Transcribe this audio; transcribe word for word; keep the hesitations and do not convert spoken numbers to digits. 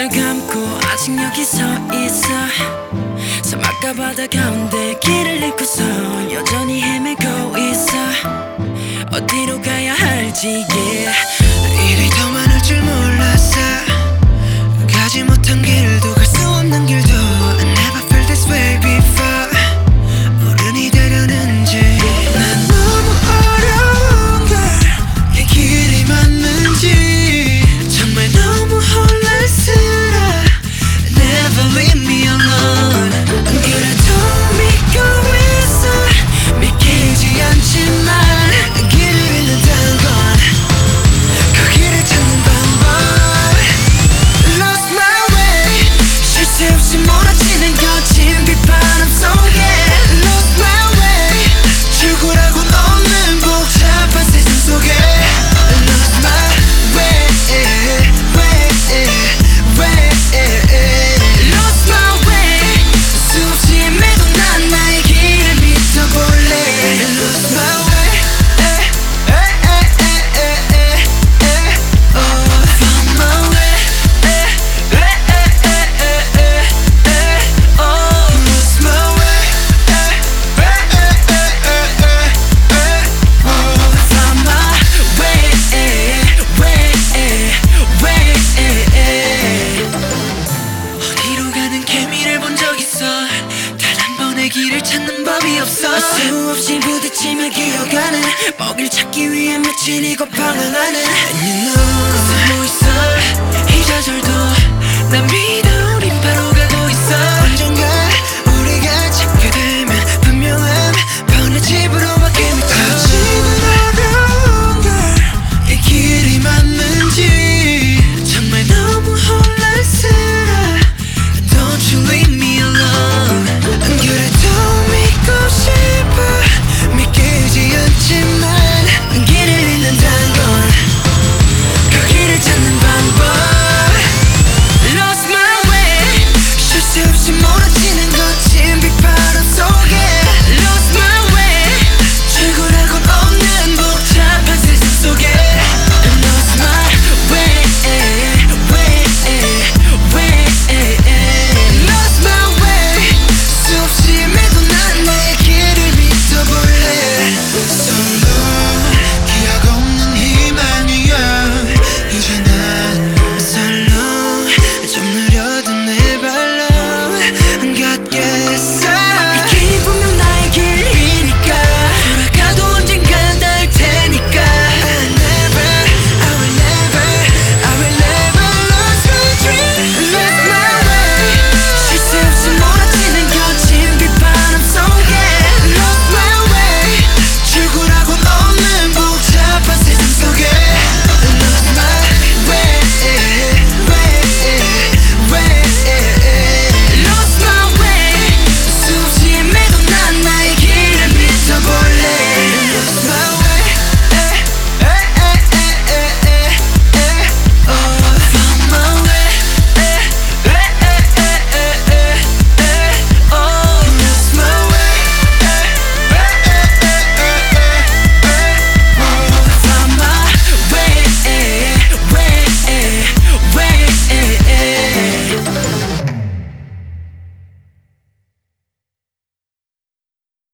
눈을 감고 아직 여기 서 있어. 사막과 바다 가운데 길을 잃고서 여전히 헤매고 있어. 어디로 가야 할지 yeah. 일이 더 많을 줄 몰랐어. 가지 못한 길도 갈 수 없는 길도 I never felt this way before. 어른이 되려는지 난 너무 어려운 걸 이 길이 맞는지 정말 너무 혼란스러워. Never leave me alone. 안 그래도 믿고 있어. 믿기지 않지만 길을 잃는다는 건 그 길을 찾는 방법. Lost my way. 쉴 새 없이 몰아치는 거친 비바람 속에 Lost my way. 출구라곤 없는 복잡한 세상 속에 Lost my way, way, way. Lost my way. 수없이 헤매도 난 나의 길을 믿어볼래. Lost my way. Oh, found my way. Oh, lost my way. Oh, found my way, way, way. 어디로 가는 개미를 본 적 있어. 단 한 번의 길을 찾는 법이 없어. 수없이 부딪히며 기어가는 먹이를 찾기 위해 며칠 이고 방황하는 And you know 숨어 있어. 이 좌절도 난 믿어 우린 바로